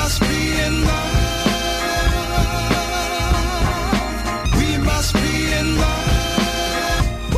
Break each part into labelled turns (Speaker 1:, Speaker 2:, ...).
Speaker 1: must be in love. We must be in love.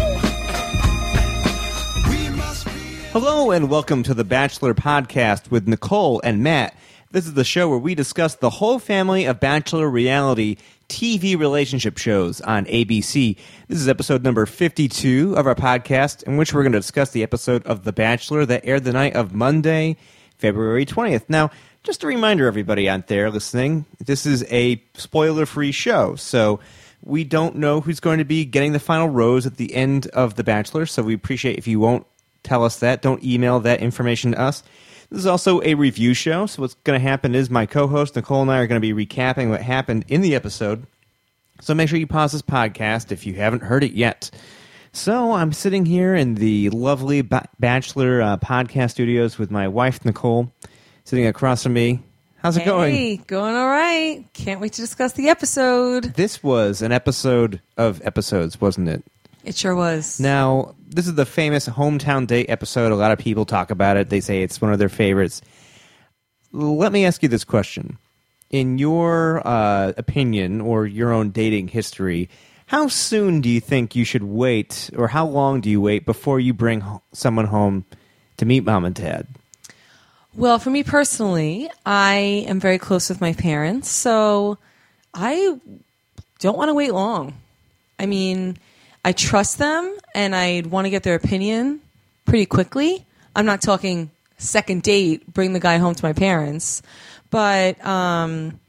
Speaker 1: We must be in love.
Speaker 2: Hello and welcome to the Bachelor Podcast with Nicole and Matt. This is the show where we discuss the whole family of Bachelor reality TV relationship shows on ABC. This is episode number 52 of our podcast, in which we're going to discuss the episode of The Bachelor that aired the night of Monday, February 20th. Now, just a reminder, everybody out there listening, this is a spoiler-free show, so we don't know who's going to be getting the final rose at the end of The Bachelor, so we appreciate if you won't tell us that. Don't email that information to us. This is also a review show, so what's going to happen is my co-host Nicole and I are going to be recapping what happened in the episode. So make sure you pause this podcast if you haven't heard it yet. So I'm sitting here in the lovely Bachelor podcast studios with my wife, Nicole, sitting across from me. How's it going?
Speaker 3: Hey, going all right. Can't wait to discuss the episode.
Speaker 2: This was an episode of episodes, wasn't it?
Speaker 3: It sure was.
Speaker 2: Now, this is the famous Hometown Date episode. A lot of people talk about it. They say it's one of their favorites. Let me ask you this question. In your opinion or your own dating history, how soon do you think you should wait, or how long do you wait before you bring someone home to meet mom and dad?
Speaker 3: Well, for me personally, I am very close with my parents, so I don't want to wait long. I mean, I trust them, and I'd want to get their opinion pretty quickly. I'm not talking second date, bring the guy home to my parents. But I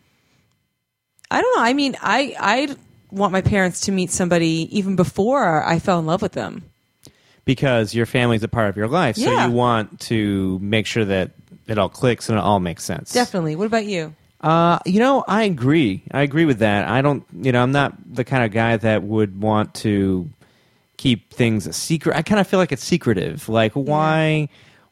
Speaker 3: don't know. I mean, I want my parents to meet somebody even before I fell in love with them.
Speaker 2: Because your family's a part of your life, so
Speaker 3: Yeah.
Speaker 2: you want to make sure that it all clicks and it all makes sense.
Speaker 3: Definitely. What about you?
Speaker 2: I agree. I agree with that. I'm not the kind of guy that would want to keep things a secret. I kind of feel like it's secretive. Like, why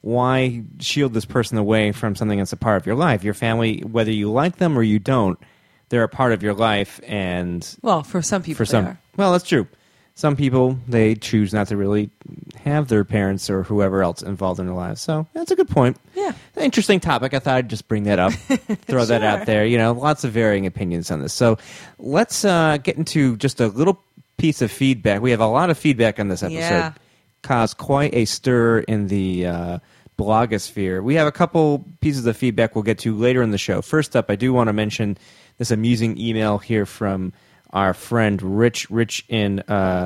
Speaker 2: shield this person away from something that's a part of your life? Your family, whether you like them or you don't, they're a part of your life. And
Speaker 3: Well, for some people, they are.
Speaker 2: well, that's true. Some people, they choose not to really have their parents or whoever else involved in their lives. So that's a good point.
Speaker 3: Yeah.
Speaker 2: Interesting topic. I thought I'd just bring that up, throw that out there. Lots of varying opinions on this. So let's get into just a little piece of feedback. We have a lot of feedback on this episode.
Speaker 3: Yeah.
Speaker 2: Caused quite a stir in the blogosphere. We have a couple pieces of feedback we'll get to later in the show. First up, I do want to mention this amusing email here from our friend Rich in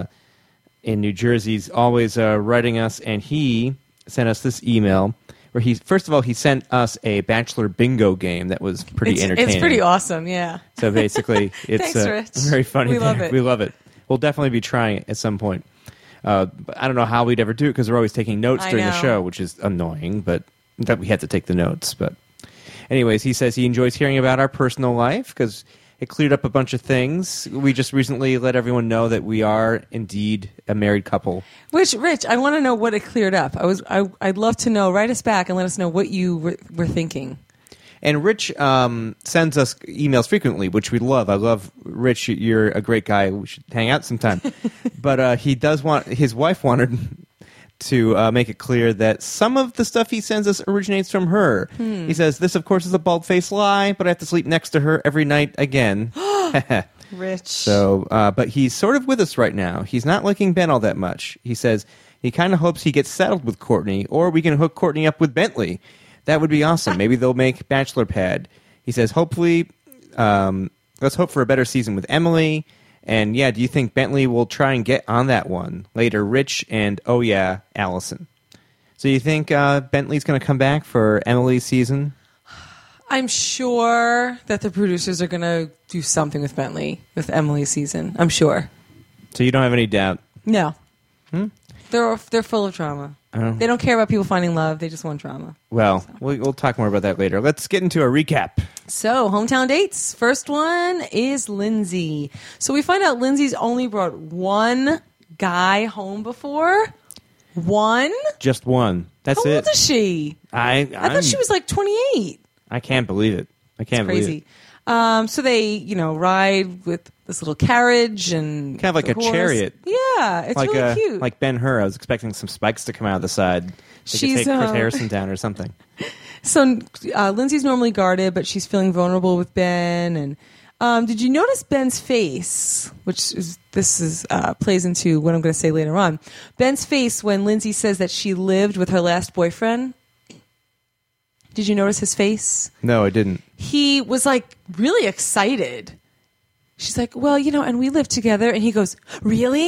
Speaker 2: New Jersey. He's always writing us, and he sent us this email where he sent us a Bachelor bingo game that was pretty entertaining.
Speaker 3: It's pretty awesome, yeah.
Speaker 2: So basically, it's
Speaker 3: Thanks, Rich.
Speaker 2: very funny.
Speaker 3: We love it.
Speaker 2: We love it. We'll definitely be trying it at some point. But I don't know how we'd ever do it because we're always taking notes during the show, which is annoying, but that we had to take the notes. But anyways, he says he enjoys hearing about our personal life because it cleared up a bunch of things. We just recently let everyone know that we are indeed a married couple.
Speaker 3: Which, Rich, I want to know what it cleared up. I'd love to know. Write us back and let us know what you were thinking.
Speaker 2: And Rich sends us emails frequently, which we love. I love Rich. You're a great guy. We should hang out sometime. But he does want, his wife wanted to make it clear that some of the stuff he sends us originates from her. He says, this, of course, is a bald-faced lie, but I have to sleep next to her every night again.
Speaker 3: Rich.
Speaker 2: So, but he's sort of with us right now. He's not liking Ben all that much. He says he kind of hopes he gets settled with Courtney, or we can hook Courtney up with Bentley. That would be awesome. Maybe they'll make Bachelor Pad. He says, hopefully, let's hope for a better season with Emily. And yeah, do you think Bentley will try and get on that one? Later, Rich and, oh yeah, Allison. So you think Bentley's going to come back for Emily's season?
Speaker 3: I'm sure that the producers are going to do something with Bentley, with Emily's season. I'm sure.
Speaker 2: So you don't have any doubt?
Speaker 3: No. They're full of drama. They don't care about people finding love. They just want drama.
Speaker 2: Well, we'll talk more about that later. Let's get into a recap.
Speaker 3: So, hometown dates. First one is Lindsay. So we find out Lindsay's only brought one guy home before. One?
Speaker 2: Just one. That's
Speaker 3: How
Speaker 2: it.
Speaker 3: old is she? I thought she was like 28.
Speaker 2: I can't believe it. I can't
Speaker 3: Crazy.
Speaker 2: believe it.
Speaker 3: So they, ride with this little carriage and
Speaker 2: Kind of like
Speaker 3: the
Speaker 2: a
Speaker 3: horse.
Speaker 2: chariot.
Speaker 3: Yeah, it's
Speaker 2: Like
Speaker 3: really cute.
Speaker 2: like Ben-Hur. I was expecting some spikes to come out of the side. They could
Speaker 3: She's,
Speaker 2: take Chris Harrison down or something.
Speaker 3: So Lindsay's normally guarded, but she's feeling vulnerable with Ben. And did you notice Ben's face? Plays into what I'm going to say later on. Ben's face when Lindsay says that she lived with her last boyfriend. Did you notice his face?
Speaker 2: No, I didn't.
Speaker 3: He was like really excited. She's like, well, and we lived together. And he goes, really?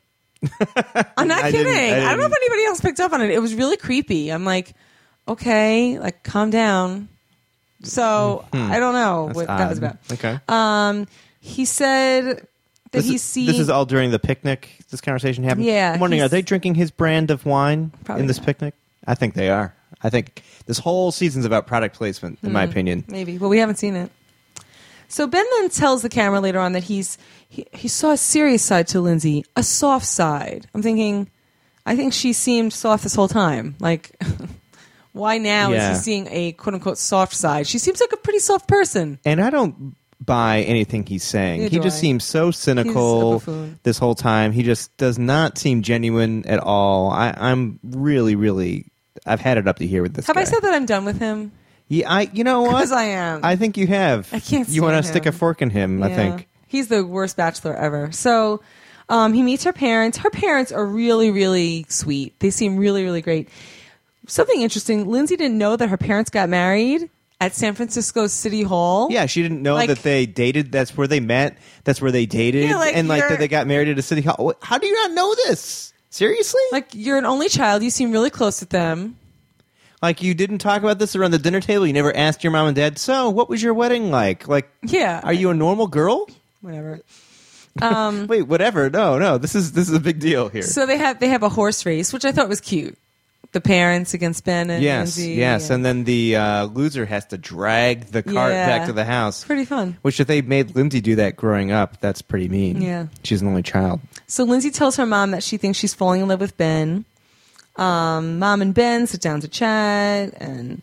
Speaker 3: I'm not kidding. I don't know if anybody else picked up on it. It was really creepy. I'm like, okay, like calm down. So I don't know what that was about.
Speaker 2: Okay.
Speaker 3: He said that
Speaker 2: This is all during the picnic. This conversation happened.
Speaker 3: Yeah,
Speaker 2: I'm wondering, are they drinking his brand of wine
Speaker 3: Probably
Speaker 2: in this
Speaker 3: not.
Speaker 2: picnic? I think they are. I think this whole season's about product placement, in my opinion.
Speaker 3: Maybe. Well, we haven't seen it. So Ben then tells the camera later on that he saw a serious side to Lindsay, a soft side. I'm thinking, I think she seemed soft this whole time. Like, why now is he seeing a quote-unquote soft side? She seems like a pretty soft person.
Speaker 2: And I don't buy anything he's saying.
Speaker 3: Neither
Speaker 2: He
Speaker 3: do
Speaker 2: just
Speaker 3: I.
Speaker 2: seems so cynical
Speaker 3: He's a buffoon.
Speaker 2: this whole time. He just does not seem genuine at all. I'm really, really... I've had it up to here with this
Speaker 3: Have
Speaker 2: guy.
Speaker 3: I said that I'm done with him?
Speaker 2: Yeah, you know what?
Speaker 3: Because I am.
Speaker 2: I think you have.
Speaker 3: I can't
Speaker 2: You want to
Speaker 3: stand
Speaker 2: stick a
Speaker 3: him.
Speaker 2: fork in him, I
Speaker 3: Yeah.
Speaker 2: think.
Speaker 3: He's the worst bachelor ever. So he meets her parents. Her parents are really, really sweet. They seem really, really great. Something interesting, Lindsay didn't know that her parents got married at San Francisco City Hall.
Speaker 2: Yeah, she didn't know
Speaker 3: Like-
Speaker 2: that they dated. That's where they met. That's where they dated.
Speaker 3: Yeah, like
Speaker 2: and
Speaker 3: you're-
Speaker 2: that they got married at a city hall. How do you not know this? Seriously?
Speaker 3: Like, you're an only child. You seem really close with them.
Speaker 2: Like you didn't talk about this around the dinner table? You never asked your mom and dad, so what was your wedding like? Like,
Speaker 3: Yeah.
Speaker 2: are you a normal girl?
Speaker 3: Whatever.
Speaker 2: Wait, whatever. No. This is a big deal here.
Speaker 3: So they have a horse race, which I thought was cute. The parents against Ben and
Speaker 2: Yes,
Speaker 3: Lindsay.
Speaker 2: yes.
Speaker 3: Yeah.
Speaker 2: And then the loser has to drag the cart
Speaker 3: Yeah.
Speaker 2: back to the house.
Speaker 3: Pretty fun.
Speaker 2: Which, if they made Lindsay do that growing up, that's pretty mean.
Speaker 3: Yeah.
Speaker 2: She's an only child.
Speaker 3: So Lindsay tells her mom that she thinks she's falling in love with Ben. Mom and Ben sit down to chat, and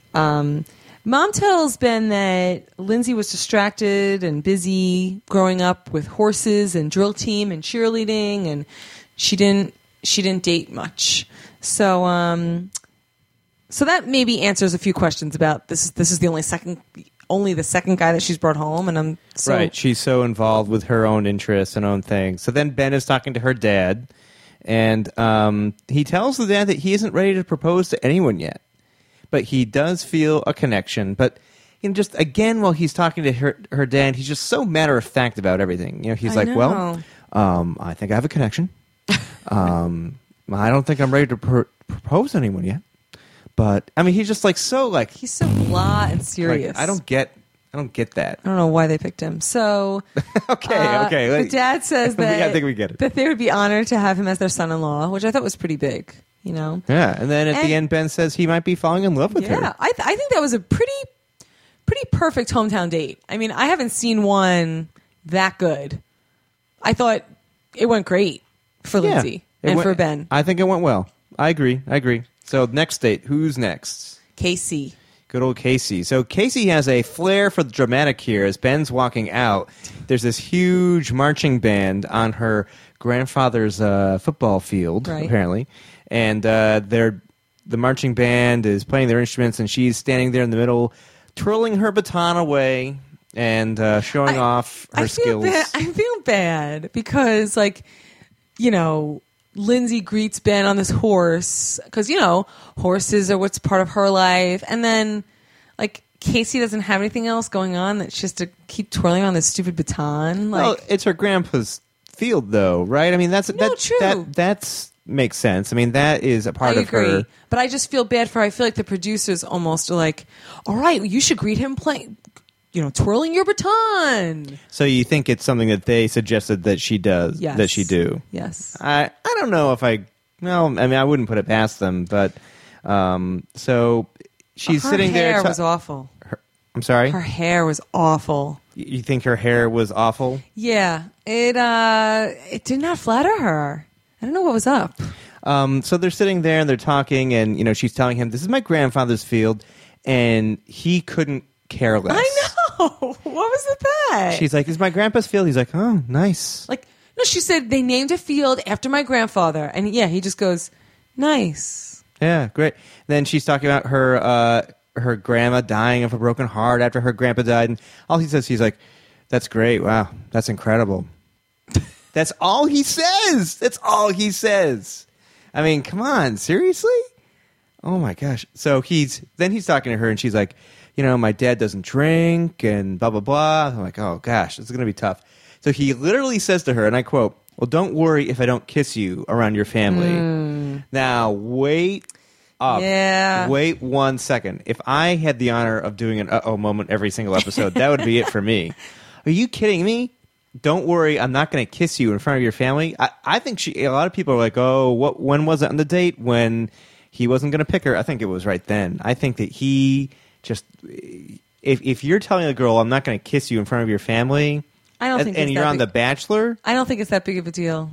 Speaker 3: Mom tells Ben that Lindsay was distracted and busy growing up with horses and drill team and cheerleading, and she didn't date much. So so that maybe answers a few questions about this. This is only the second guy that she's brought home, and I'm so
Speaker 2: Right. She's so involved with her own interests and own things. So then Ben is talking to her dad, and he tells the dad that he isn't ready to propose to anyone yet. But he does feel a connection. But just again, while he's talking to her dad, he's just so matter of fact about everything. He's
Speaker 3: I
Speaker 2: like,
Speaker 3: know.
Speaker 2: well, I think I have a connection. I don't think I'm ready to propose to anyone yet. But I mean, he's just like so like
Speaker 3: he's so blah and
Speaker 2: like,
Speaker 3: serious.
Speaker 2: I don't get that.
Speaker 3: I don't know why they picked him. So
Speaker 2: Okay.
Speaker 3: the dad says that
Speaker 2: I think we get it.
Speaker 3: that they would be honored to have him as their son-in-law, which I thought was pretty big.
Speaker 2: Yeah, and then at the end, Ben says he might be falling in love with
Speaker 3: Yeah,
Speaker 2: her.
Speaker 3: I think that was a pretty perfect hometown date. I mean, I haven't seen one that good. I thought it went great for Lindsay
Speaker 2: it
Speaker 3: and
Speaker 2: went-
Speaker 3: for Ben.
Speaker 2: I think it went well. I agree. So next date, who's next?
Speaker 3: Casey.
Speaker 2: Good old Casey. So Casey has a flair for the dramatic here. As Ben's walking out, there's this huge marching band on her grandfather's football field,
Speaker 3: Right.
Speaker 2: apparently. And the marching band is playing their instruments, and she's standing there in the middle, twirling her baton away and showing off her skills.
Speaker 3: I feel bad because, Lindsay greets Ben on this horse because, horses are what's part of her life. And then, Casey doesn't have anything else going on that's just to keep twirling on this stupid baton.
Speaker 2: Well, it's her grandpa's field, though, right? I mean,
Speaker 3: true.
Speaker 2: That's makes sense. I mean, that is a part
Speaker 3: I
Speaker 2: of
Speaker 3: agree.
Speaker 2: her.
Speaker 3: But I just feel bad for her. I feel like the producers almost are like, all right, you should greet him playing, twirling your baton.
Speaker 2: So you think it's something that they suggested that she does,
Speaker 3: Yes.
Speaker 2: that she do?
Speaker 3: Yes.
Speaker 2: I don't know if I wouldn't put it past them, but so she's
Speaker 3: her
Speaker 2: sitting there.
Speaker 3: hair was awful.
Speaker 2: I'm sorry?
Speaker 3: Her hair was awful.
Speaker 2: You think her hair was awful?
Speaker 3: Yeah. It did not flatter her. I don't know what was up.
Speaker 2: So they're sitting there and they're talking, and she's telling him, "This is my grandfather's field," and he couldn't care less.
Speaker 3: I know. What was with that?
Speaker 2: She's like, "It's my grandpa's field." He's like, "Oh, nice."
Speaker 3: No, she said they named a field after my grandfather. And yeah, he just goes, nice.
Speaker 2: Yeah, great. Then she's talking about her her grandma dying of a broken heart after her grandpa died, and all he says, he's like, "That's great. Wow, that's incredible." That's all he says. That's all he says. I mean, come on, seriously? Oh my gosh. So he's talking to her, and she's like, my dad doesn't drink, and blah blah blah. I'm like, oh gosh, this is gonna be tough. So he literally says to her, and I quote, "Well, don't worry if I don't kiss you around your family." Now, wait up.
Speaker 3: Yeah.
Speaker 2: Wait 1 second. If I had the honor of doing an uh-oh moment every single episode, that would be it for me. Are you kidding me? Don't worry, I'm not going to kiss you in front of your family. I think a lot of people are like, oh, when was it on the date when he wasn't going to pick her? I think it was right then. I think that he just, if you're telling a girl, I'm not going to kiss you in front of your family,
Speaker 3: I don't think
Speaker 2: and
Speaker 3: it's
Speaker 2: you're
Speaker 3: that
Speaker 2: on
Speaker 3: big.
Speaker 2: The Bachelor,
Speaker 3: I don't think it's that big of a deal.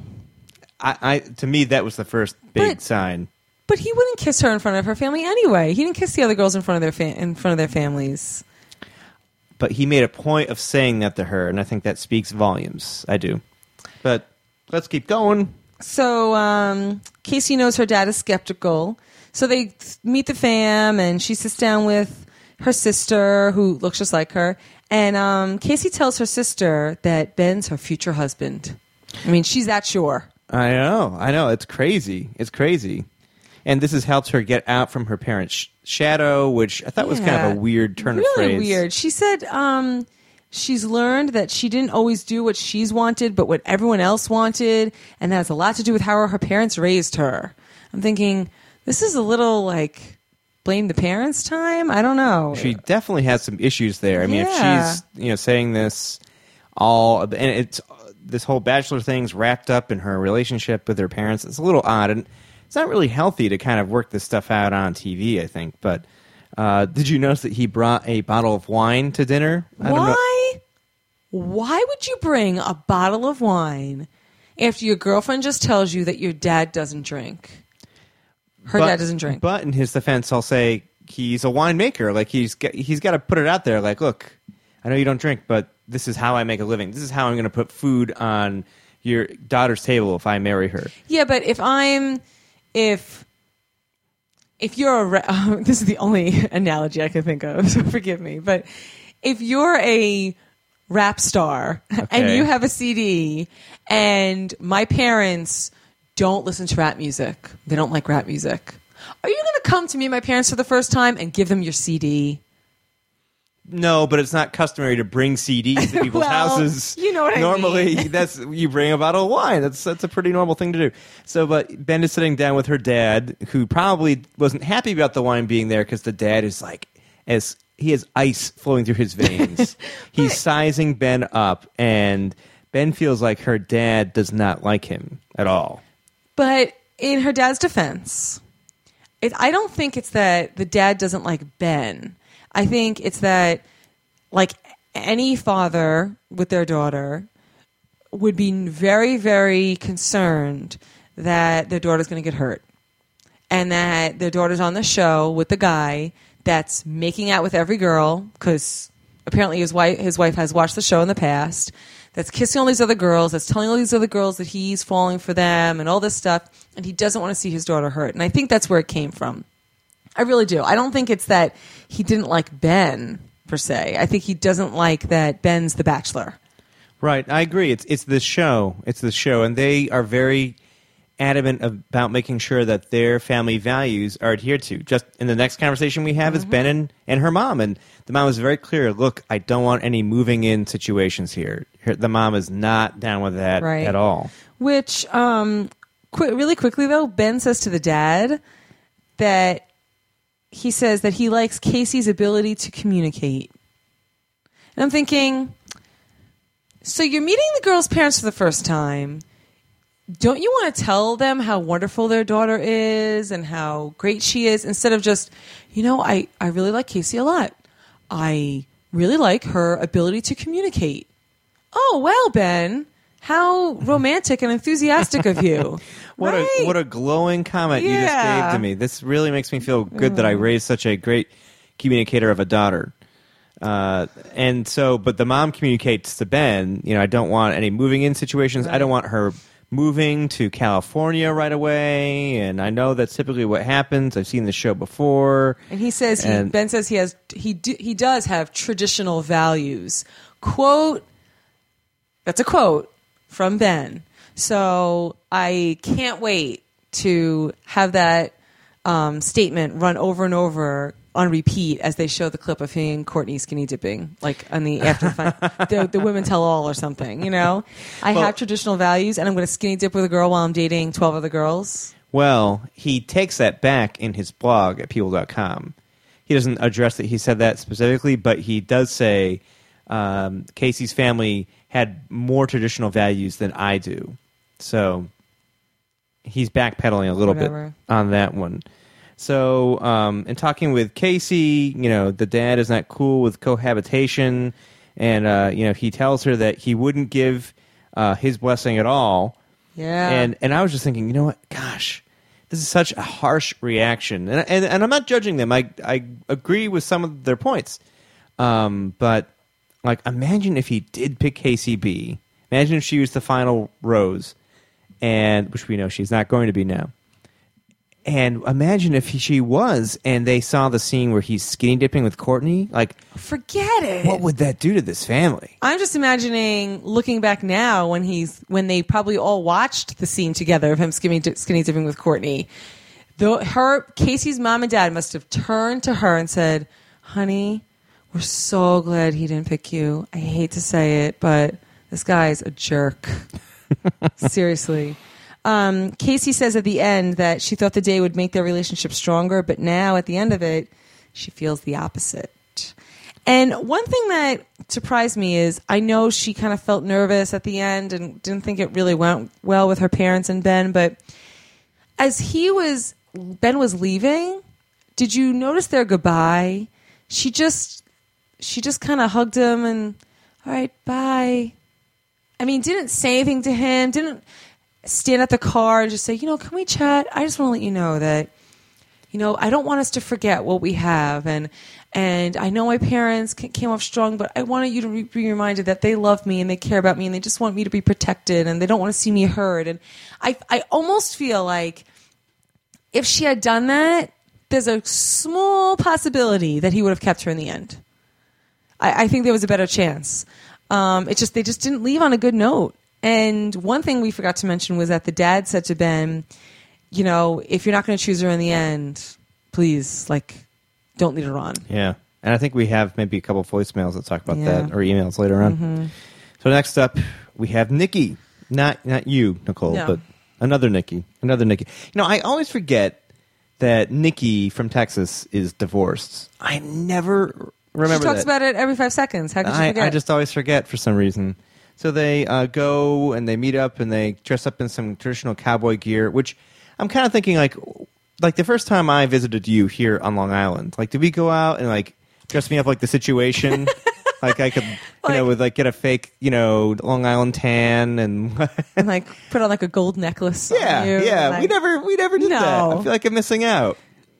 Speaker 2: to me, that was the first big sign.
Speaker 3: But he wouldn't kiss her in front of her family anyway. He didn't kiss the other girls in front of their families.
Speaker 2: But he made a point of saying that to her, and I think that speaks volumes. I do. But let's keep going.
Speaker 3: So Casey knows her dad is skeptical. So they meet the fam, and she sits down with her sister, who looks just like her. And Casey tells her sister that Ben's her future husband. I mean, she's that sure.
Speaker 2: I know. It's crazy. And this has helped her get out from her parents' shadow, which I thought was kind of a weird turn of phrase.
Speaker 3: Really weird. She said she's learned that she didn't always do what she's wanted, but what everyone else wanted, and that has a lot to do with how her parents raised her. I'm thinking, this is a little like blame the parents time? I don't know.
Speaker 2: She definitely has some issues there. I mean,
Speaker 3: Yeah.
Speaker 2: if she's saying this all, and it's this whole Bachelor thing's wrapped up in her relationship with her parents, it's a little odd, and it's not really healthy to kind of work this stuff out on TV, I think. But did you notice that he brought a bottle of wine to dinner?
Speaker 3: Why? Why would you bring a bottle of wine after your girlfriend just tells you that your dad doesn't drink? Her dad doesn't drink.
Speaker 2: But in his defense, I'll say he's a winemaker. Like he's got to put it out there. Like, look, I know you don't drink, but this is how I make a living. This is how I'm going to put food on your daughter's table if I marry her.
Speaker 3: Yeah, but if you're this is the only analogy I can think of, so forgive me, but if you're a rap star and you have a CD and my parents don't listen to rap music, they don't like rap music, are you going to come to me and my parents for the first time and give them your CD?
Speaker 2: No, but it's not customary to bring CDs to people's
Speaker 3: Well,
Speaker 2: houses.
Speaker 3: you know what I
Speaker 2: Normally,
Speaker 3: mean.
Speaker 2: that's you bring a bottle of wine. That's a pretty normal thing to do. So, but Ben is sitting down with her dad, who probably wasn't happy about the wine being there because the dad is like, as he has ice flowing through his veins. He's sizing Ben up, and Ben feels like her dad does not like him at all.
Speaker 3: But in her dad's defense, I don't think it's that the dad doesn't like Ben. I think it's that, like any father with their daughter, would be very, very concerned that their daughter's going to get hurt. And that their daughter's on the show with the guy that's making out with every girl, because apparently his wife has watched the show in the past, that's kissing all these other girls, that's telling all these other girls that he's falling for them and all this stuff, and he doesn't want to see his daughter hurt. And I think that's where it came from. I really do. I don't think it's that he didn't like Ben, per se. I think he doesn't like that Ben's the Bachelor.
Speaker 2: Right, I agree. It's the show. It's the show, and they are very adamant about making sure that their family values are adhered to. Just in the next conversation we have is Ben and her mom, and the mom is very clear, look, I don't want any moving in situations here. The mom is not down with that at all. Which,
Speaker 3: really quickly though, Ben says to the dad that he says that he likes Casey's ability to communicate. And I'm thinking, so you're meeting the girl's parents for the first time. Don't you want to tell them how wonderful their daughter is and how great she is, instead of just, I really like Casey a lot. I really like her ability to communicate. Oh, well, Ben, how romantic and enthusiastic of you.
Speaker 2: What a glowing comment you just gave to me. This really makes me feel good that I raised such a great communicator of a daughter. And so, but the mom communicates to Ben, I don't want any moving in situations. I don't want her moving to California right away, and I know that's typically what happens. I've seen the show before.
Speaker 3: And he says
Speaker 2: And-
Speaker 3: Ben says he does have traditional values. Quote. That's a quote from Ben. So I can't wait to have that statement run over and over on repeat as they show the clip of him and Courtney skinny dipping, like on the after the women tell all or something. You know, I have traditional values, and I'm going to skinny dip with a girl while I'm dating 12 other girls.
Speaker 2: Well, he takes that back in his blog at people.com. He doesn't address that he said that specifically, but he does say Casey's family had more traditional values than I do. So he's backpedaling a little
Speaker 3: Whatever.
Speaker 2: bit on that one. So in talking with Casey, the dad is not cool with cohabitation, and he tells her that he wouldn't give his blessing at all.
Speaker 3: Yeah.
Speaker 2: And I was just thinking, you know what? Gosh, this is such a harsh reaction. And I'm not judging them. I agree with some of their points. But, like, imagine if he did pick KCB. Imagine if she was the final rose, and which we know she's not going to be now. And imagine if she was, and they saw the scene where he's skinny dipping with Courtney. Like,
Speaker 3: Forget it.
Speaker 2: what would that do to this family?
Speaker 3: I'm just imagining looking back now when they probably all watched the scene together of him skinny dipping with Courtney. Casey's mom and dad must have turned to her and said, "Honey, we're so glad he didn't pick you. I hate to say it, but this guy's a jerk." Seriously. Casey says at the end that she thought the day would make their relationship stronger, but now at the end of it, she feels the opposite. And one thing that surprised me is I know she kind of felt nervous at the end and didn't think it really went well with her parents and Ben, but as Ben was leaving, did you notice their goodbye? She just kind of hugged him and, all right, bye. I mean, didn't say anything to him, didn't stand at the car and just say, can we chat? I just want to let you know that, I don't want us to forget what we have. And I know my parents came off strong, but I wanted you to be reminded that they love me and they care about me and they just want me to be protected and they don't want to see me hurt. And I almost feel like if she had done that, there's a small possibility that he would have kept her in the end. I think there was a better chance. They just didn't leave on a good note. And one thing we forgot to mention was that the dad said to Ben, if you're not going to choose her in the end, please, don't lead her on.
Speaker 2: Yeah. And I think we have maybe a couple voicemails that talk about
Speaker 3: Yeah.
Speaker 2: that, or emails later on.
Speaker 3: Mm-hmm.
Speaker 2: So next up, we have Nikki. Not you, Nicole,
Speaker 3: No.
Speaker 2: but another Nikki. I always forget that Nikki from Texas is divorced. I never remember
Speaker 3: She talks
Speaker 2: that.
Speaker 3: about it every 5 seconds. How could you forget?
Speaker 2: I just always forget for some reason. So they go and they meet up and they dress up in some traditional cowboy gear, which I'm kind of thinking like the first time I visited you here on Long Island, did we go out and dress me up like The Situation? I could, get a fake, Long Island tan and
Speaker 3: and put on a gold necklace.
Speaker 2: yeah,
Speaker 3: on you,
Speaker 2: yeah.
Speaker 3: and,
Speaker 2: We never did that.
Speaker 3: No.
Speaker 2: I feel like I'm missing out.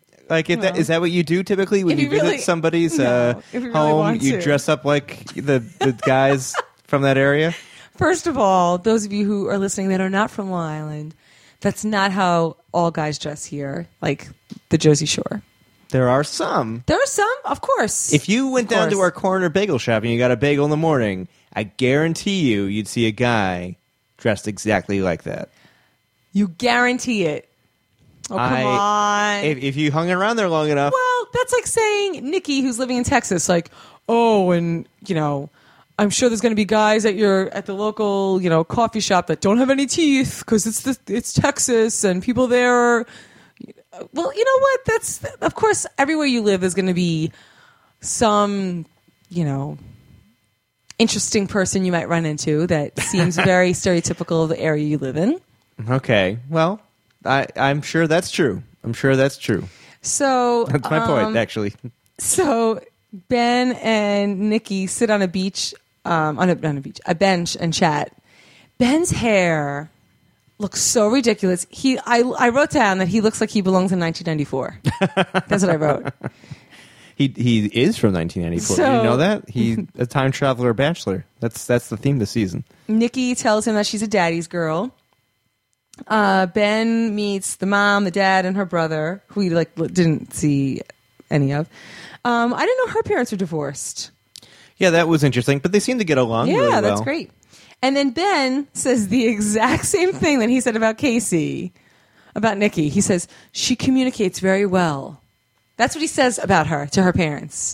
Speaker 2: Is that what you do typically when
Speaker 3: If
Speaker 2: you
Speaker 3: you
Speaker 2: visit
Speaker 3: really-
Speaker 2: somebody's
Speaker 3: No, if you really
Speaker 2: home?
Speaker 3: want
Speaker 2: You
Speaker 3: to.
Speaker 2: dress up like the guys from that area.
Speaker 3: First of all, those of you who are listening that are not from Long Island, that's not how all guys dress here, like the Jersey Shore.
Speaker 2: There are some.
Speaker 3: There are some, of course.
Speaker 2: If you went
Speaker 3: Of
Speaker 2: down to
Speaker 3: course.
Speaker 2: our corner bagel shop and you got a bagel in the morning, I guarantee you'd see a guy dressed exactly like that.
Speaker 3: You guarantee it. Oh, come on.
Speaker 2: If you hung around there long enough,
Speaker 3: Well, that's like saying Nikki, who's living in Texas, and I'm sure there's going to be guys at the local coffee shop that don't have any teeth because it's Texas and people there are. Well, you know what? That's of course everywhere you live there's going to be some interesting person you might run into that seems very stereotypical of the area you live in.
Speaker 2: okay. Well, I'm sure that's true.
Speaker 3: So
Speaker 2: That's my point, actually.
Speaker 3: So Ben and Nikki sit on a beach, a bench, and chat. Ben's hair looks so ridiculous. I wrote down that he looks like he belongs in 1994. That's what I wrote.
Speaker 2: He is from 1994.
Speaker 3: So-
Speaker 2: Did you know that? He's a time traveler bachelor. That's the theme this season.
Speaker 3: Nikki tells him that she's a daddy's girl. Ben meets the mom, the dad, and her brother, who he didn't see any of. I didn't know her parents were divorced.
Speaker 2: Yeah, that was interesting, but they seem to get along really well.
Speaker 3: Yeah, that's great. And then Ben says the exact same thing that he said about Casey, about Nikki. He says, she communicates very well. That's what he says about her to her parents.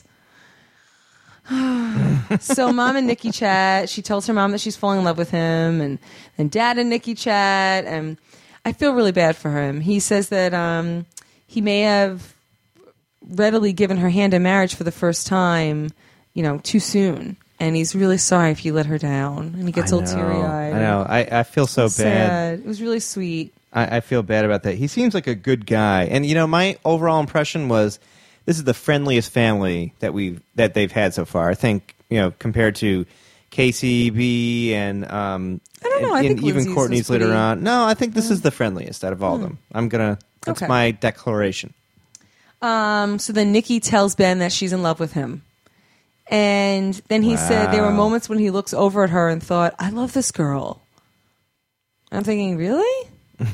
Speaker 3: So mom and Nikki chat. She tells her mom that she's falling in love with him, and then dad and Nikki chat. And I feel really bad for him. He says that he may have readily given her hand in marriage for the first time, too soon. And he's really sorry if you let her down. And he gets all teary-eyed.
Speaker 2: I know. I feel so bad.
Speaker 3: Sad. It was really sweet.
Speaker 2: I feel bad about that. He seems like a good guy. And, my overall impression was this is the friendliest family that they've had so far. I think, compared to KCB and
Speaker 3: I don't know. I think
Speaker 2: even
Speaker 3: Lindsay's
Speaker 2: Courtney's
Speaker 3: was
Speaker 2: later
Speaker 3: pretty-
Speaker 2: on. No, I think this is the friendliest out of all of them. That's
Speaker 3: Okay.
Speaker 2: my declaration.
Speaker 3: So then Nikki tells Ben that she's in love with him. And then he said there were moments when he looks over at her and thought, I love this girl. I'm thinking, really?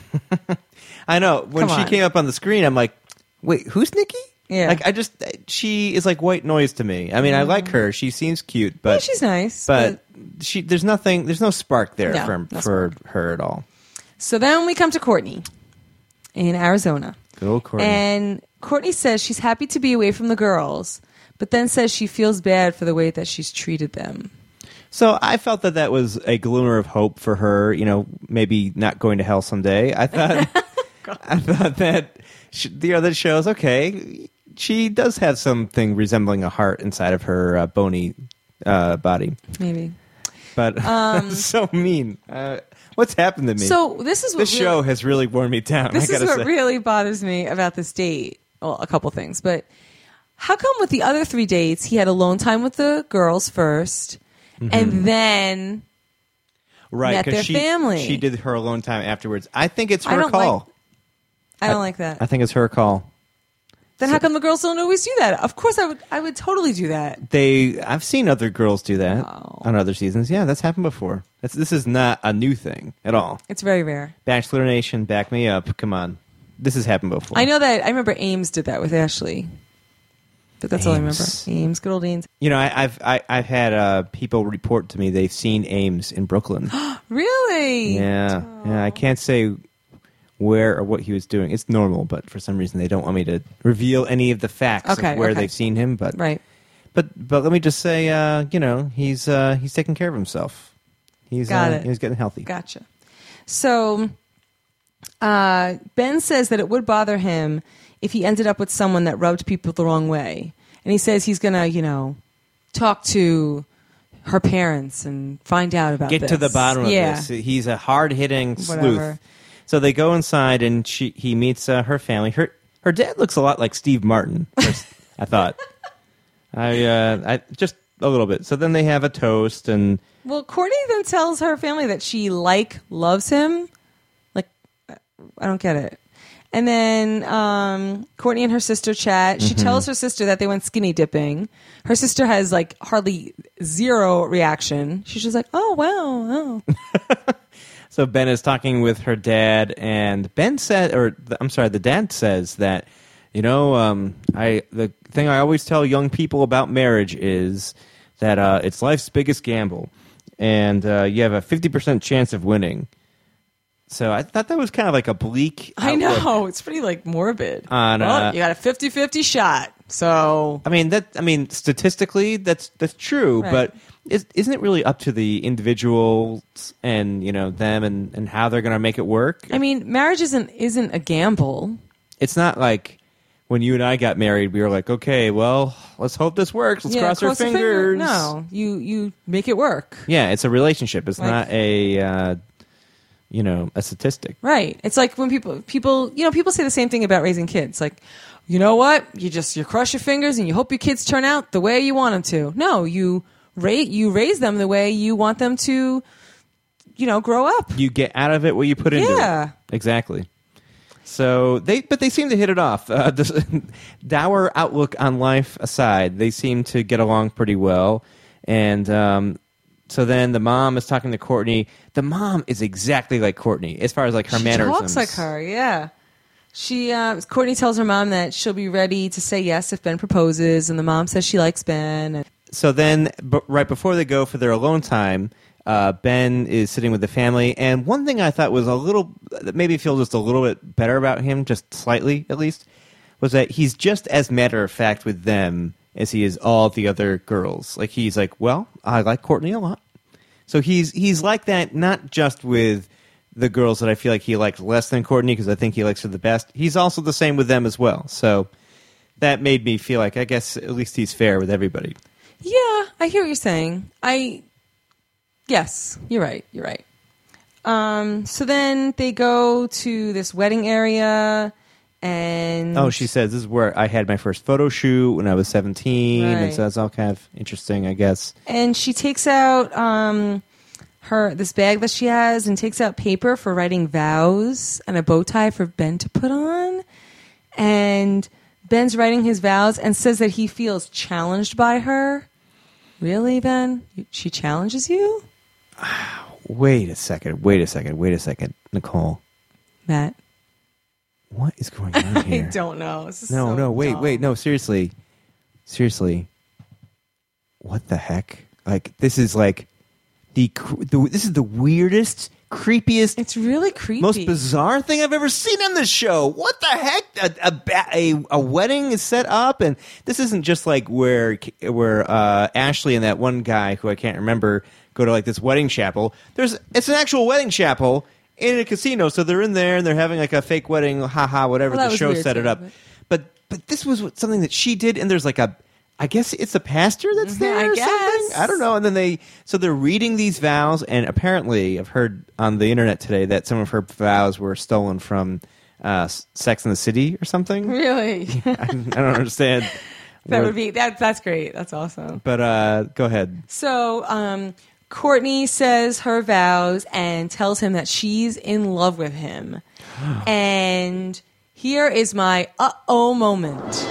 Speaker 2: I know. When
Speaker 3: Come
Speaker 2: she
Speaker 3: on.
Speaker 2: came up on the screen, I'm like, wait, who's Nikki?
Speaker 3: Yeah.
Speaker 2: She is like white noise to me. I mean, I like her. She seems cute, but
Speaker 3: Yeah, she's nice.
Speaker 2: But there's no spark there
Speaker 3: No, no
Speaker 2: for her at all.
Speaker 3: So then we come to Courtney in Arizona.
Speaker 2: Good old Courtney.
Speaker 3: And Courtney says she's happy to be away from the girls, but then says she feels bad for the way that she's treated them.
Speaker 2: So I felt that was a glimmer of hope for her, maybe not going to hell someday. I thought that that shows, okay, she does have something resembling a heart inside of her bony body.
Speaker 3: Maybe.
Speaker 2: But so mean. What's happened to me?
Speaker 3: So this is what
Speaker 2: this show has really worn me down.
Speaker 3: This
Speaker 2: I
Speaker 3: is
Speaker 2: gotta
Speaker 3: what
Speaker 2: say.
Speaker 3: really bothers me about this date. Well, a couple things, but how come with the other 3 dates he had alone time with the girls first, and then
Speaker 2: right,
Speaker 3: met
Speaker 2: 'cause
Speaker 3: their family?
Speaker 2: She did her alone time afterwards. I think it's
Speaker 3: I
Speaker 2: her
Speaker 3: don't
Speaker 2: call.
Speaker 3: I don't like that.
Speaker 2: I think it's her call.
Speaker 3: Then how come the girls don't always do that? Of course, I would totally do that.
Speaker 2: I've seen other girls do that
Speaker 3: Oh.
Speaker 2: on other seasons. Yeah, that's happened before. This is not a new thing at all.
Speaker 3: It's very rare.
Speaker 2: Bachelor Nation, back me up. Come on. This has happened before.
Speaker 3: I know that. I remember Ames did that with Ashley. But that's all I remember.
Speaker 2: Ames.
Speaker 3: Ames, good old Ames.
Speaker 2: I've had people report to me they've seen Ames in Brooklyn.
Speaker 3: Really?
Speaker 2: Yeah. I can't say where or what he was doing. It's normal, but for some reason they don't want me to reveal any of the facts of where they've seen him. But
Speaker 3: Right.
Speaker 2: But let me just say, he's taking care of himself. He's getting healthy.
Speaker 3: Gotcha. So Ben says that it would bother him if he ended up with someone that rubbed people the wrong way. And he says he's going to, talk to her parents and find out about
Speaker 2: Get
Speaker 3: this.
Speaker 2: to the bottom of
Speaker 3: Yeah.
Speaker 2: this. He's a hard-hitting sleuth.
Speaker 3: Whatever.
Speaker 2: So they go inside, and he meets her family. Her dad looks a lot like Steve Martin, I thought. I just a little bit. So then they have a toast, and
Speaker 3: Well, Courtney then tells her family that she loves him. I don't get it. And then Courtney and her sister chat. She tells her sister that they went skinny dipping. Her sister has hardly zero reaction. She's just like, oh, wow, oh.
Speaker 2: so Ben is talking with her dad, and Ben said, the dad says that, the thing I always tell young people about marriage is that it's life's biggest gamble, and you have a 50% chance of winning. So I thought that was kind of like a bleak
Speaker 3: I
Speaker 2: outlook.
Speaker 3: know. It's pretty morbid.
Speaker 2: On,
Speaker 3: well, you got a 50-50 shot. So
Speaker 2: Statistically, that's true,
Speaker 3: Right.
Speaker 2: but isn't it really up to the individuals and them and how they're going to make it work?
Speaker 3: marriage isn't a gamble.
Speaker 2: It's not like when you and I got married, we were like, okay, well, let's hope this works. Let's cross our
Speaker 3: the finger.
Speaker 2: fingers.
Speaker 3: No, you make it work.
Speaker 2: Yeah, it's a relationship. It's not a statistic.
Speaker 3: Right. It's like when people say the same thing about raising kids. Like, you know what? You cross your fingers and you hope your kids turn out the way you want them to. No, you raise them the way you want them to, grow up.
Speaker 2: You get out of it what you put into
Speaker 3: Yeah.
Speaker 2: it. Exactly. So they seem to hit it off. This dour outlook on life aside, they seem to get along pretty well. And So then the mom is talking to Courtney. The mom is exactly like Courtney as far as like her
Speaker 3: She
Speaker 2: mannerisms.
Speaker 3: talks like her, yeah. She Courtney tells her mom that she'll be ready to say yes if Ben proposes, and the mom says she likes Ben. And
Speaker 2: So then, right before they go for their alone time, Ben is sitting with the family, and one thing I thought was that made me feel just a little bit better about him, just slightly at least, was that he's just as matter of fact with them as he is all the other girls. Like he's like, well, I like Courtney a lot, so he's like that, not just with the girls that I feel like he likes less than Courtney because I think he likes her the best. He's also the same with them as well. So that made me feel like I guess at least he's fair with everybody.
Speaker 3: yeah, I hear what you're saying. Yes, you're right. You're right. So then they go to this wedding area, and
Speaker 2: Oh, she says, this is where I had my first photo shoot when I was 17, and
Speaker 3: Right.
Speaker 2: so that's all kind of interesting, I guess.
Speaker 3: and she takes out this bag that she has and takes out paper for writing vows and a bow tie for Ben to put on. And Ben's writing his vows and says that he feels challenged by her. Really, Ben? She challenges you?
Speaker 2: Wait a second, Nicole.
Speaker 3: Matt?
Speaker 2: What is going on
Speaker 3: I
Speaker 2: here?
Speaker 3: don't know. This is
Speaker 2: No,
Speaker 3: so
Speaker 2: wait,
Speaker 3: dumb.
Speaker 2: no, seriously. What the heck? Like, this is like this is the weirdest, creepiest,
Speaker 3: It's really creepy.
Speaker 2: most bizarre thing I've ever seen on this show. What the heck? A wedding is set up, and this isn't just like where Ashley and that one guy who I can't remember go to like this wedding chapel. It's an actual wedding chapel in a casino, so they're in there and they're having like a fake wedding, whatever.
Speaker 3: Well, that
Speaker 2: the
Speaker 3: was
Speaker 2: show
Speaker 3: weird
Speaker 2: set it
Speaker 3: too,
Speaker 2: up, but this was something that she did, and there's like I guess it's a pastor that's there
Speaker 3: I
Speaker 2: or
Speaker 3: guess.
Speaker 2: something. I don't know. And then they're reading these vows, and apparently I've heard on the internet today that some of her vows were stolen from Sex and the City or something.
Speaker 3: Really?
Speaker 2: I don't understand.
Speaker 3: That's great. That's awesome.
Speaker 2: But go ahead.
Speaker 3: So, Courtney says her vows and tells him that she's in love with him. And here is my uh-oh moment.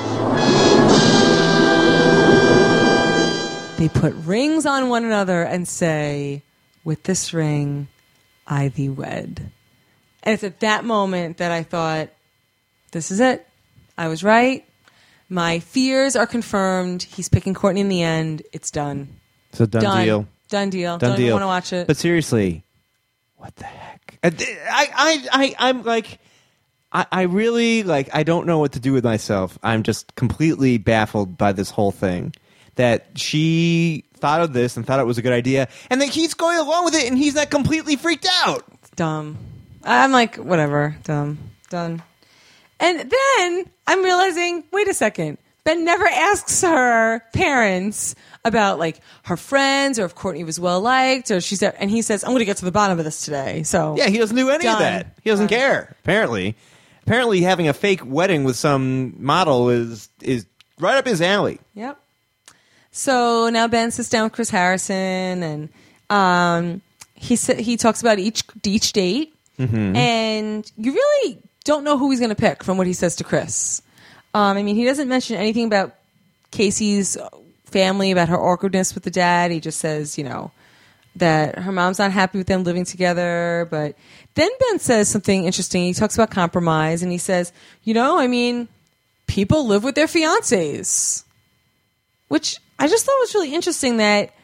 Speaker 3: They put rings on one another and say, with this ring, I thee wed. And it's at that moment that I thought, this is it. I was right. My fears are confirmed. He's picking Courtney in the end. It's done.
Speaker 2: So done deal.
Speaker 3: Done deal.
Speaker 2: Done
Speaker 3: Don't
Speaker 2: deal.
Speaker 3: even want to watch it.
Speaker 2: But seriously, what the heck? I'm like, I really like. I don't know what to do with myself. I'm just completely baffled by this whole thing. That she thought of this and thought it was a good idea, and that he's going along with it, and he's not completely freaked out.
Speaker 3: It's dumb. I'm like, whatever. Dumb. Done. And then I'm realizing, wait a second. Ben never asks her parents about like her friends or if Courtney was well liked or she said, and he says, I'm going to get to the bottom of this today. So
Speaker 2: Yeah, he doesn't do any of
Speaker 3: Done.
Speaker 2: that. He doesn't
Speaker 3: Done.
Speaker 2: care. Apparently, having a fake wedding with some model is right up his alley.
Speaker 3: Yep. So now Ben sits down with Chris Harrison, and he talks about each date, and you really don't know who he's going to pick from what he says to Chris. I mean, he doesn't mention anything about Casey's family, about her awkwardness with the dad. He just says, that her mom's not happy with them living together. But then Ben says something interesting. He talks about compromise, and he says, I mean, people live with their fiancés. Which I just thought was really interesting that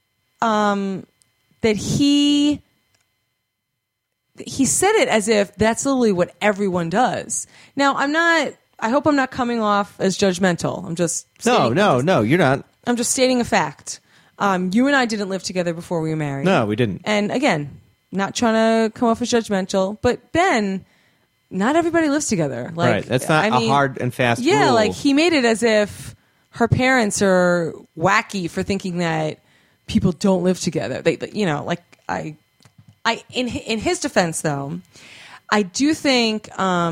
Speaker 3: he said it as if that's literally what everyone does. Now, I hope I'm not coming off as judgmental. I'm just
Speaker 2: No, you're not.
Speaker 3: I'm just stating a fact. You and I didn't live together before we were married.
Speaker 2: No, we didn't.
Speaker 3: And again, not trying to come off as judgmental, but Ben, not everybody lives together. Like,
Speaker 2: Right. That's not a hard and fast
Speaker 3: Yeah,
Speaker 2: rule.
Speaker 3: like he made it as if her parents are wacky for thinking that people don't live together. They in his defense though, I do think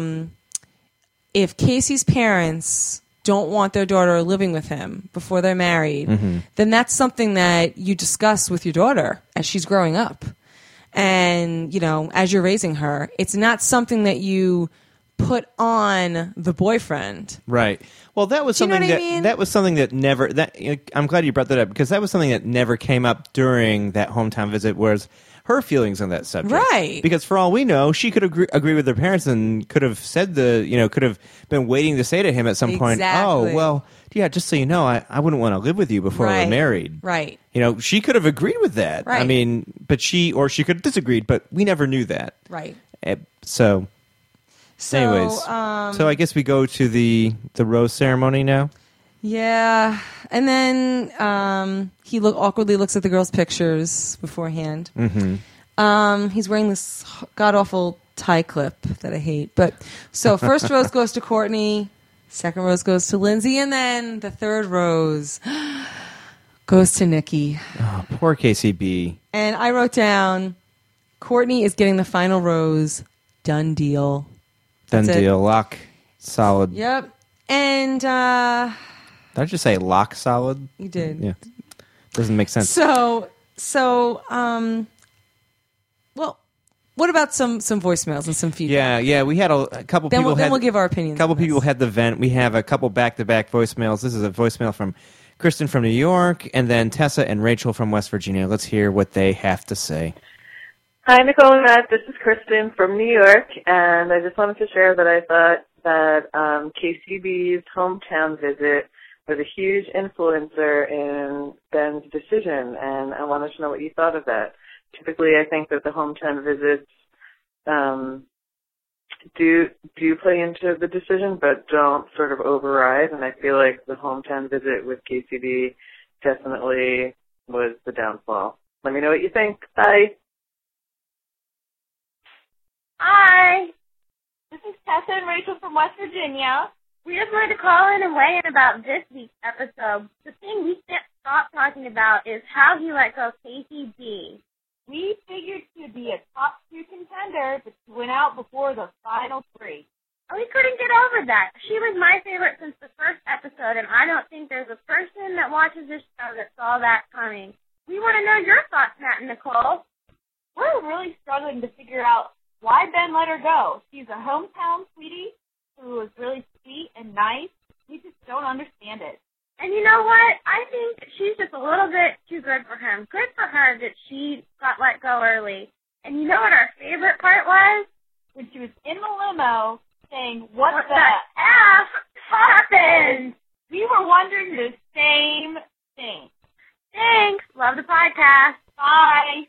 Speaker 3: if Casey's parents don't want their daughter living with him before they're married, then that's something that you discuss with your daughter as she's growing up. And, as you're raising her, it's not something that you put on the boyfriend.
Speaker 2: Right. Well, that was
Speaker 3: Do you know
Speaker 2: something
Speaker 3: what I mean?
Speaker 2: that was something that never. I'm glad you brought that up because that was something that never came up during that hometown visit. Was her feelings on that subject?
Speaker 3: Right.
Speaker 2: Because for all we know, she could agree with her parents and could have said could have been waiting to say to him at some point,
Speaker 3: Exactly.
Speaker 2: "Oh, well, yeah, just so you know, I wouldn't want to live with you before
Speaker 3: Right.
Speaker 2: we're married."
Speaker 3: Right.
Speaker 2: She could have agreed with that. I
Speaker 3: Right.
Speaker 2: mean, but she could have disagreed, but we never knew that.
Speaker 3: Right.
Speaker 2: So.
Speaker 3: So,
Speaker 2: Anyways, so I guess we go to the rose ceremony now.
Speaker 3: yeah, and then he awkwardly looks at the girls' pictures beforehand. Mm-hmm. He's wearing this god awful tie clip that I hate. But so first rose goes to Courtney, second rose goes to Lindsay, and then the third rose goes to Nikki.
Speaker 2: Oh, poor KCB.
Speaker 3: And I wrote down, Courtney is getting the final rose. Done deal.
Speaker 2: Done
Speaker 3: That's it.
Speaker 2: deal. Lock solid.
Speaker 3: Yep. And
Speaker 2: Did I just say lock solid?
Speaker 3: you did.
Speaker 2: Yeah. Doesn't make sense.
Speaker 3: So, well, what about some voicemails and some feedback?
Speaker 2: Yeah. We had a couple
Speaker 3: Then
Speaker 2: people.
Speaker 3: we'll give our opinions.
Speaker 2: A couple
Speaker 3: on this.
Speaker 2: people had the vent. We have a couple back-to-back voicemails. This is a voicemail from Kristen from New York, and then Tessa and Rachel from West Virginia. Let's hear what they have to say.
Speaker 4: Hi, Nicole and Matt. This is Kristen from New York, and I just wanted to share that I thought that KCB's hometown visit was a huge influencer in Ben's decision, and I wanted to know what you thought of that. Typically, I think that the hometown visits do play into the decision, but don't sort of override, and I feel like the hometown visit with KCB definitely was the downfall. Let me know what you think. Bye.
Speaker 5: Hi, this is Tessa and Rachel from West Virginia. We just wanted to call in and weigh in about this week's episode. The thing we can't stop talking about is how he let go Casey B. We figured she would be a top 2 contender, but she went out before the final 3. And we couldn't get over that. She was my favorite since the first episode, and I don't think there's a person that watches this show that saw that coming. We want to know your thoughts, Matt and Nicole. We're really struggling to figure out why Ben let her go. She's a hometown sweetie who was really sweet and nice. We just don't understand it. And you know what? I think she's just a little bit too good for him. Good for her that she got let go early. And you know what our favorite part was? When she was in the limo saying, what the F happened? We were wondering the same thing. Thanks. Love the podcast. Bye.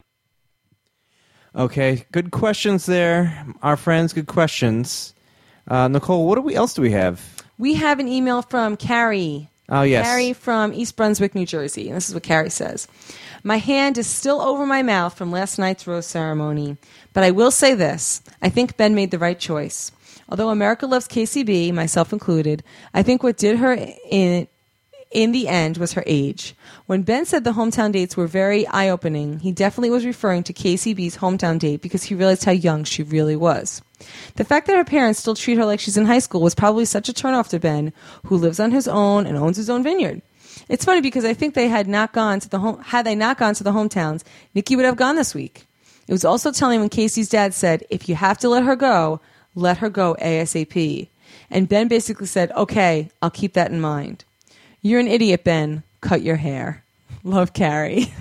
Speaker 2: Okay, good questions there, our friends. Good questions. Nicole, what else do we have?
Speaker 3: We have an email from Carrie.
Speaker 2: Oh, yes.
Speaker 3: Carrie from East Brunswick, New Jersey. And this is what Carrie says. My hand is still over my mouth from last night's rose ceremony. But I will say this. I think Ben made the right choice. Although America loves KCB, myself included, I think what did her in the end was her age. When Ben said the hometown dates were very eye-opening, he definitely was referring to KCB's hometown date because he realized how young she really was. The fact that her parents still treat her like she's in high school was probably such a turnoff to Ben, who lives on his own and owns his own vineyard. It's funny because I think had they not gone to the hometowns, Nikki would have gone this week. It was also telling when Casey's dad said, if you have to let her go ASAP. And Ben basically said, okay, I'll keep that in mind. You're an idiot, Ben. Cut your hair. Love, Carrie.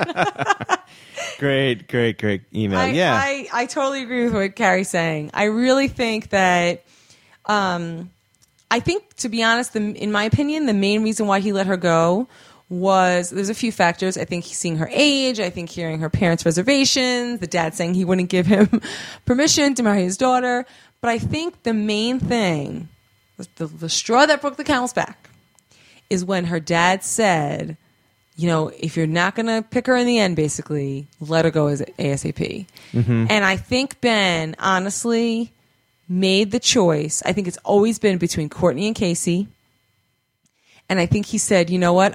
Speaker 2: Great email.
Speaker 3: I totally agree with what Carrie's saying. I really think that, I think, to be honest, in my opinion, the main reason why he let her go was, there's a few factors. I think he's seeing her age. I think hearing her parents' reservations, the dad saying he wouldn't give him permission to marry his daughter. But I think the main thing, the straw that broke the camel's back, is when her dad said, you know, if you're not going to pick her in the end, basically, let her go as ASAP. Mm-hmm. And I think Ben, honestly, made the choice. I think it's always been between Courtney and Casey. And I think he said, you know what,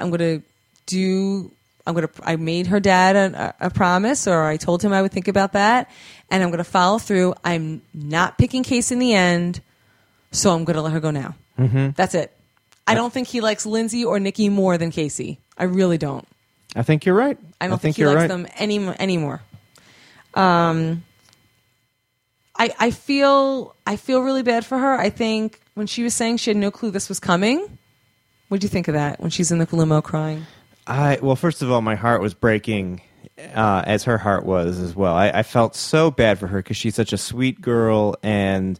Speaker 3: I made her dad a promise, or I told him I would think about that, and I'm going to follow through. I'm not picking Casey in the end, so I'm going to let her go now. Mm-hmm. That's it. I don't think he likes Lindsay or Nikki more than Casey. I really don't.
Speaker 2: I think you're right.
Speaker 3: I don't think he likes them anymore. I I feel really bad for her. I think when she was saying she had no clue this was coming, what do you think of that when she's in the limo crying?
Speaker 2: Well, first of all, my heart was breaking, as her heart was as well. I felt so bad for her because she's such a sweet girl, and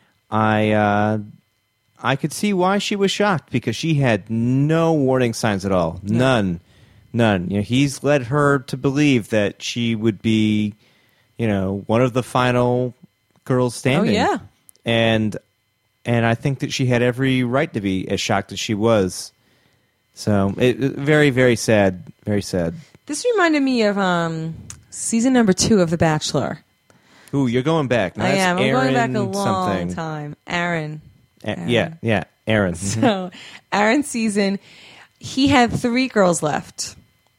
Speaker 2: I could see why she was shocked because she had no warning signs at all. None. He's led her to believe that she would be, one of the final girls standing.
Speaker 3: Oh, yeah.
Speaker 2: And I think that she had every right to be as shocked as she was. So, very, very sad. Very sad.
Speaker 3: This reminded me of season number 2 of The Bachelor.
Speaker 2: Ooh, you're going back. Now,
Speaker 3: I am. I'm going back a
Speaker 2: Aaron
Speaker 3: long
Speaker 2: something.
Speaker 3: time. Aaron.
Speaker 2: Yeah, Aaron.
Speaker 3: So, Aaron's season, he had 3 girls left.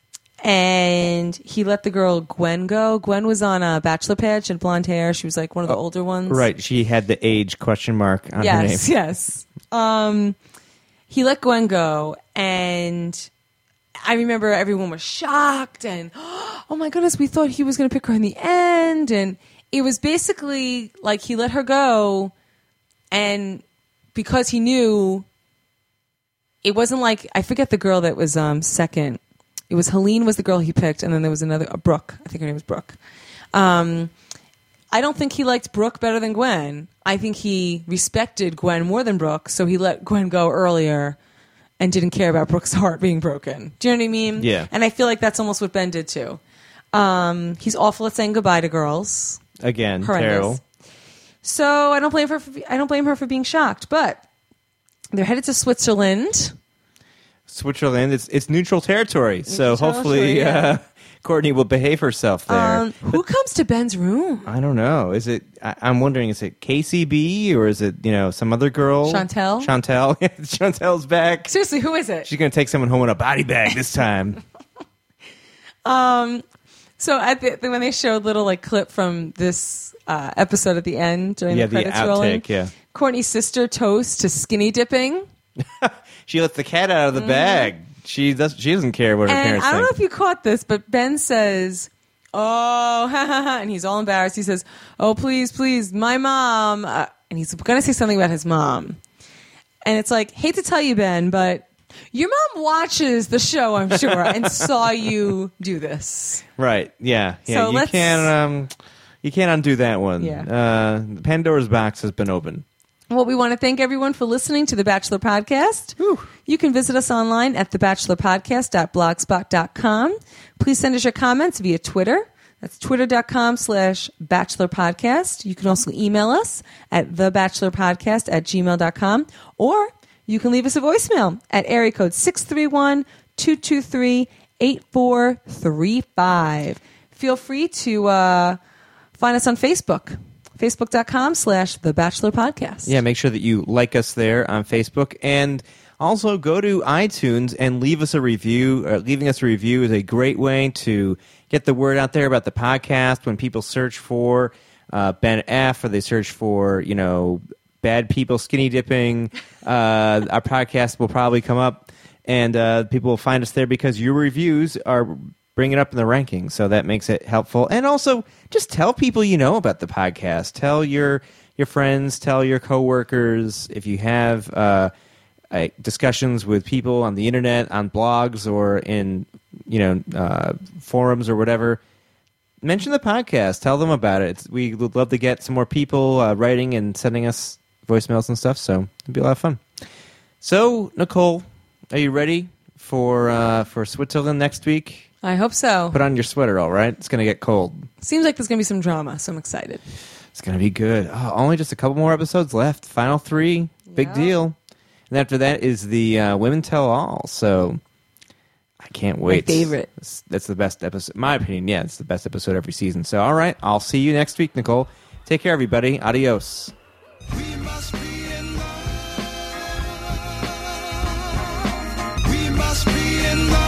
Speaker 3: And he let the girl Gwen go. Gwen was on a Bachelor pad. She had blonde hair. She was like one of the older ones.
Speaker 2: Right. She had the age question mark on her name.
Speaker 3: Yes. He let Gwen go, and I remember everyone was shocked, and oh my goodness, we thought he was going to pick her in the end, and it was basically like he let her go, and because he knew, it wasn't like, I forget the girl that was second. It was Helene was the girl he picked, and then there was another, Brooke. I think her name was Brooke. I don't think he liked Brooke better than Gwen. I think he respected Gwen more than Brooke, so he let Gwen go earlier and didn't care about Brooke's heart being broken. Do you know what I mean?
Speaker 2: Yeah.
Speaker 3: And I feel like that's almost what Ben did too. He's awful at saying goodbye to girls.
Speaker 2: Again,
Speaker 3: Horrendous.
Speaker 2: terrible.
Speaker 3: So I don't blame her for being shocked. But they're headed to Switzerland.
Speaker 2: Switzerland, it's neutral territory, so
Speaker 3: Neutral
Speaker 2: hopefully
Speaker 3: territory, yeah.
Speaker 2: Courtney will behave herself there.
Speaker 3: Who comes to Ben's room?
Speaker 2: I don't know. Is it? I'm wondering. Is it KCB or is it some other girl?
Speaker 3: Chantel?
Speaker 2: Chantel's back.
Speaker 3: Seriously, who is it?
Speaker 2: She's gonna take someone home in a body bag this time.
Speaker 3: So when they showed little clip from this episode at the end during the credits rolling, Courtney's sister toasts to skinny dipping.
Speaker 2: She lets the cat out of the bag. She doesn't care what her
Speaker 3: And
Speaker 2: parents
Speaker 3: I don't
Speaker 2: think.
Speaker 3: know if you caught this, but Ben says, "Oh, ha ha ha," and he's all embarrassed. He says, "Oh, please, my mom," and he's going to say something about his mom. And it's like, hate to tell you, Ben, but your mom watches the show, I'm sure, and saw you do this.
Speaker 2: Right? Yeah.
Speaker 3: So
Speaker 2: you can't undo that one.
Speaker 3: Yeah.
Speaker 2: Pandora's box has been opened.
Speaker 3: Well, we want to thank everyone for listening to The Bachelor Podcast.
Speaker 2: Whew.
Speaker 3: You can visit us online at thebachelorpodcast.blogspot.com. Please send us your comments via Twitter. That's twitter.com/bachelorpodcast. You can also email us at thebachelorpodcast@gmail.com, or you can leave us a voicemail at area code 631-223-8435. Feel free to find us on Facebook. Facebook.com/The Bachelor Podcast.
Speaker 2: Yeah, make sure that you like us there on Facebook, and also go to iTunes and leave us a review. Leaving us a review is a great way to get the word out there about the podcast. When people search for Ben F, or they search for bad people skinny dipping, our podcast will probably come up, and people will find us there because your reviews are bring it up in the rankings, so that makes it helpful. And also, just tell people about the podcast. Tell your friends, tell your coworkers. If you have discussions with people on the internet, on blogs, or in forums or whatever, mention the podcast. Tell them about it. We would love to get some more people writing and sending us voicemails and stuff, so it'd be a lot of fun. So, Nicole, are you ready for Switzerland next week?
Speaker 3: I hope so.
Speaker 2: Put on your sweater, all right? It's going to get cold.
Speaker 3: Seems like there's going to be some drama, so I'm excited.
Speaker 2: It's going to be good. Oh, only just a couple more episodes left. Final 3. Big deal. And after that is the Women Tell All. So I can't wait.
Speaker 3: My favorite.
Speaker 2: That's the best episode. In my opinion, yeah, it's the best episode every season. So, all right. I'll see you next week, Nicole. Take care, everybody. Adios.
Speaker 1: We must be in love. We must be in love.